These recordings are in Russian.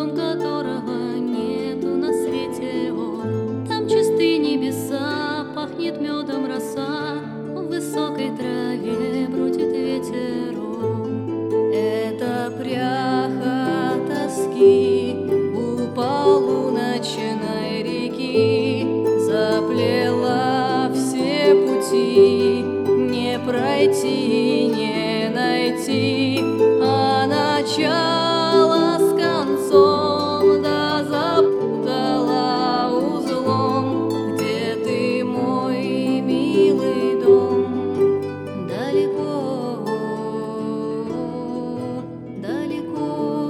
дом которого нету на свете его. Там чистые небеса, пахнет медом роса, в высокой траве бродит ветерок. Это пряха тоски у полуночной реки заплела все пути, не пройти, не найти, а начало с концом да запутала узлом. Где ты, мой милый дом? Далеко, далеко.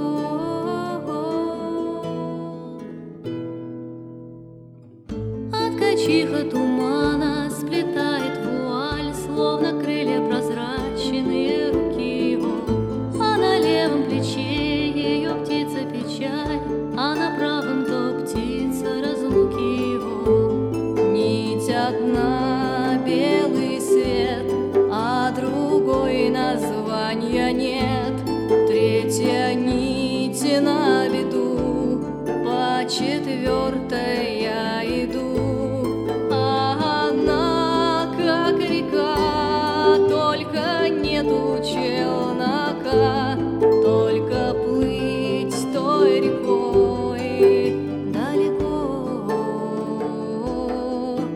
От ткачиха тумана сплетает вуаль, словно крылья прозрачные руки его. А на левом плече ее птица печаль, а на правом то птица разлуки его. Нить одна — белый свет, а другой названия нет. Третья нить на виду, по четвертой я иду. А она как река, только нету челнока, только плыть той рекой далеко,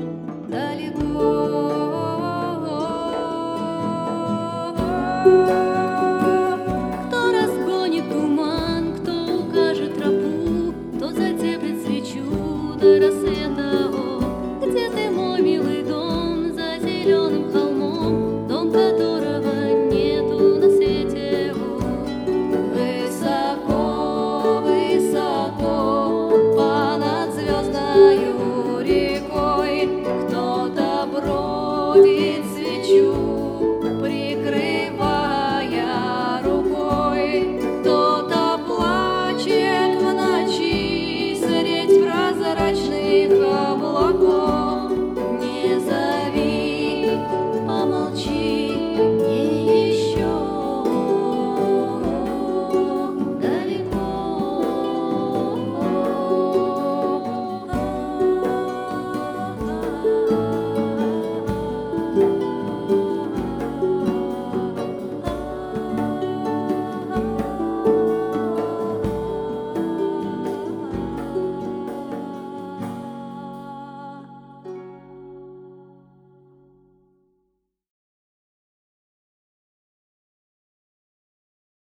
далеко.